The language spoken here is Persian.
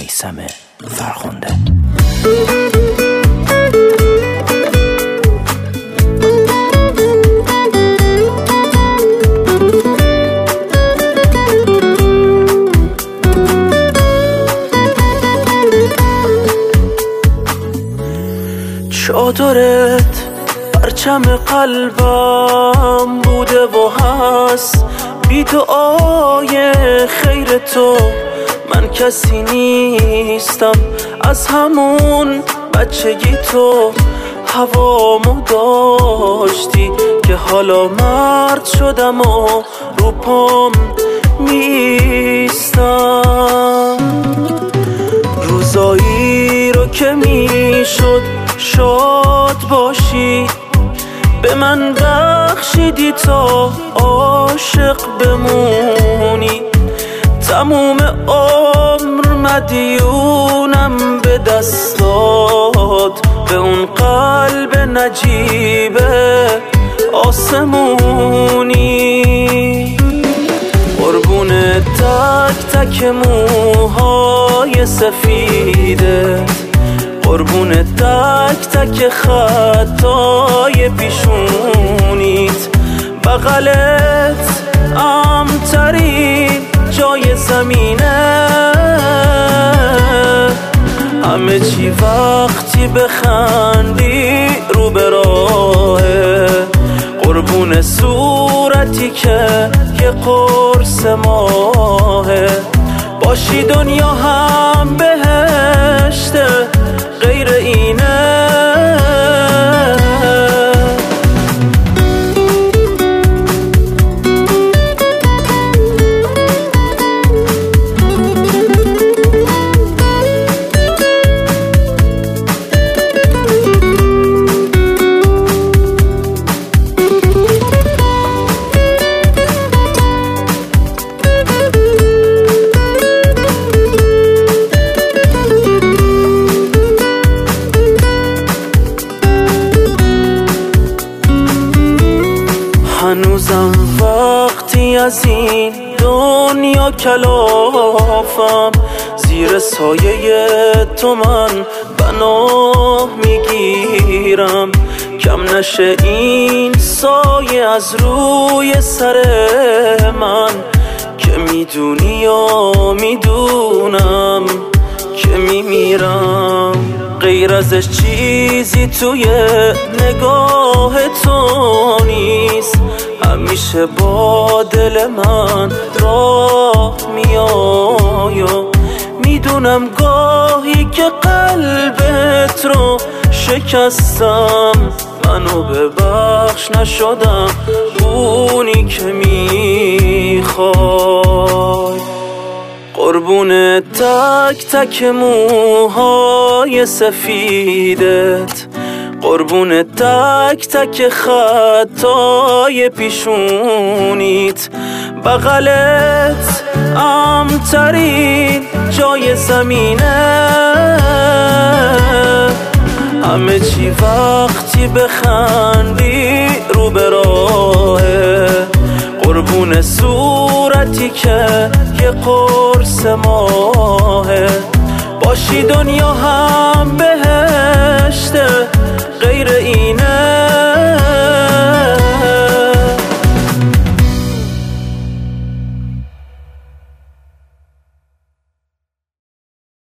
میثم فرخنده. چادرت پرچم قلبم بوده و هست، بی دعای خیر تو من کسی نیستم. از همون بچگی تو هوامو داشتی که حالا مرد شدم و رو پام میستم. روزایی رو که میشد شاد باشی به من بخشیدی تا عاشق بمونی. تموم عمر مدیونم به دستات، به اون قلب نجیب آسمونی. قربون تک تک موهای سفیدت، قربون تک تک خطای پیشونیت. بغلت امترین جای زمینه، همه چی وقتی بخندی رو به راهه. قربون صورتی که یه قرص ماهه، باشی دنیا هم بهشته غیر اینه. هنوزم وقتی از این دنیا کلافم، زیر سایه تو من پناه میگیرم. کم نشه این سایه از روی سر من، که میدونی یا میدونم که میمیرم. غیر ازش چیزی توی نگاه تو نیست، همیشه با دل من راه میای. میدونم گاهی که قلبت رو شکستم، منو ببخش نشدم اونی که میخوای. قربون تک تک موهای سفیدت، قربون تک تک خطای پیشونیت. بغلت امترین جای زمینه، همه چی وقتی بخندی رو به راهه. قربون صورتی که یه قرص ماهه، باشی دنیا هم